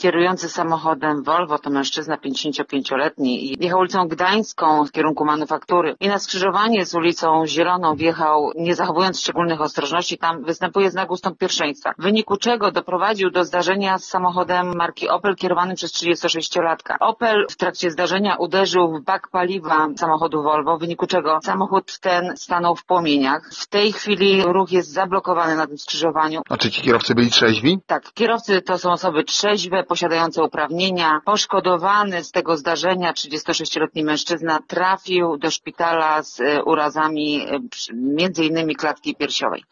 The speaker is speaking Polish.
Kierujący samochodem Volvo to mężczyzna 55-letni i jechał ulicą Gdańską w kierunku Manufaktury i na skrzyżowanie z ulicą Zieloną wjechał, nie zachowując szczególnych ostrożności. Tam występuje znak ustąp pierwszeństwa, w wyniku czego doprowadził do zdarzenia z samochodem marki Opel kierowanym przez 36-latka. Opel w trakcie zdarzenia uderzył w bak paliwa samochodu Volvo, w wyniku czego samochód ten stanął w płomieniach. W tej chwili ruch jest zablokowany na tym skrzyżowaniu. A czy ci kierowcy byli trzeźwi? Tak, kierowcy to są osoby trzeźwe, posiadające uprawnienia. Poszkodowany z tego zdarzenia 36-letni mężczyzna trafił do szpitala z urazami między innymi klatki piersiowej.